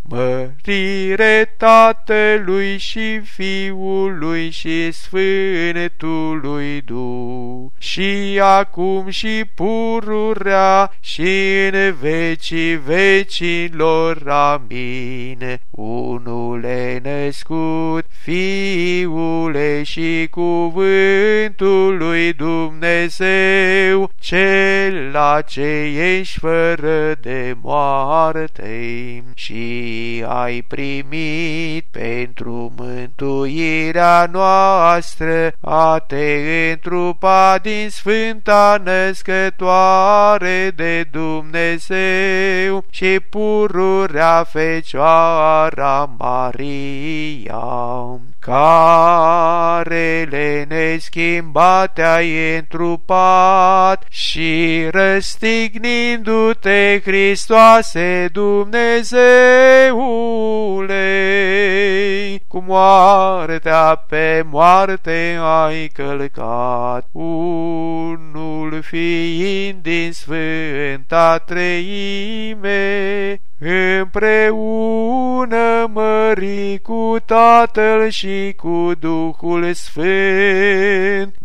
Mărire Tatălui și Fiului și Sfântului Duh, și acum și pururea și în vecii vecilor. Amin. Unule născut, Fiule și Cuvântul lui Dumnezeu, Cela ce ești fără de moarte, și ai primit pentru mântuirea noastră a te întrupa din Sfânta Născătoare de Dumnezeu și pururea Fecioara Maria, care le neschimbate ai întrupat și răstignindu-te, Hristoase Dumnezeule, cu moartea pe moarte ai călcat, unul fiind din Sfânta Treime, împreună mări cu Tatăl și cu Duhul Sfânt,